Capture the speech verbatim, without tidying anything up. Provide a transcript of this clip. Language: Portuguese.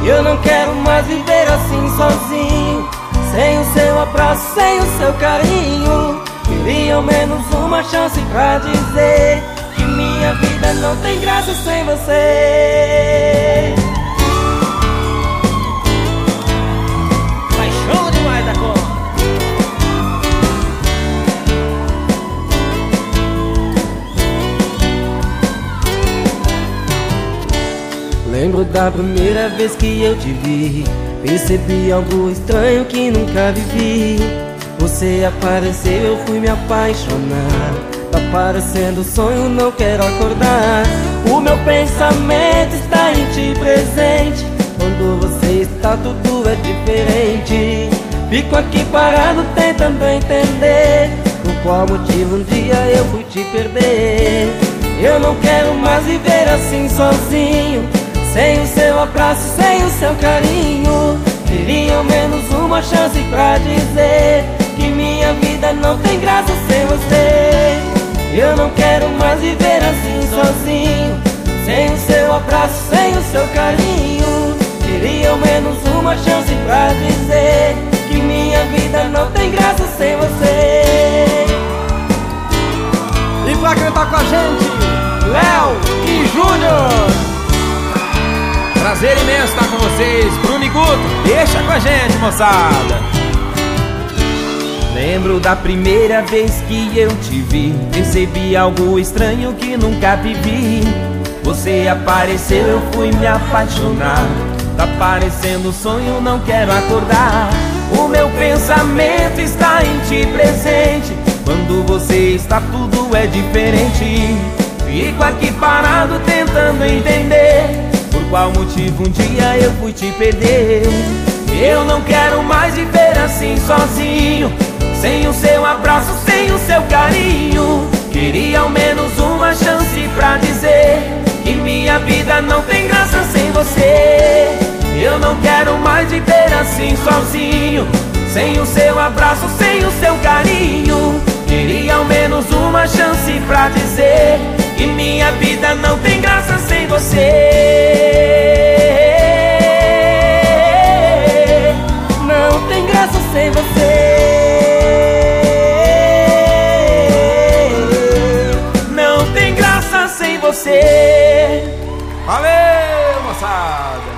Eu não quero mais viver assim sozinho, sem o seu abraço, sem o seu carinho. Queria ao menos uma chance pra dizer que minha vida não tem graça sem você. Vai show demais da conta. Lembro da primeira vez que eu te vi, percebi algo estranho que nunca vivi. Você apareceu, eu fui me apaixonar. Tá parecendo sonho, não quero acordar. O meu pensamento está em ti presente. Quando você está, tudo é diferente. Fico aqui parado tentando entender por qual motivo um dia eu fui te perder. Eu não quero mais viver assim sozinho, sem o seu abraço, sem o seu carinho. Queria ao menos uma chance pra dizer que minha vida não tem graça sem você. Eu não quero mais viver assim sozinho, sem o seu abraço, sem o seu carinho. Queria ao menos uma chance pra dizer que minha vida não tem graça sem você. E pra cantar com a gente, Léo e Júnior. Prazer imenso estar com vocês, Bruno e Guto. Deixa com a gente, moçada. Lembro da primeira vez que eu te vi, percebi algo estranho que nunca vivi. Você apareceu, eu fui me apaixonar. Tá parecendo sonho, não quero acordar. O meu pensamento está em ti presente. Quando você está, tudo é diferente. Fico aqui parado tentando entender por qual motivo um dia eu fui te perder. Eu não quero mais viver assim sozinho, sem o seu abraço, sem o seu carinho. Queria ao menos uma chance pra dizer que minha vida não tem graça sem você. Eu não quero mais viver assim sozinho, sem o seu abraço, sem o seu carinho. Queria ao menos uma chance pra dizer que minha vida não tem graça sem você. Não tem graça sem você. Não tem graça sem você. Valeu, moçada.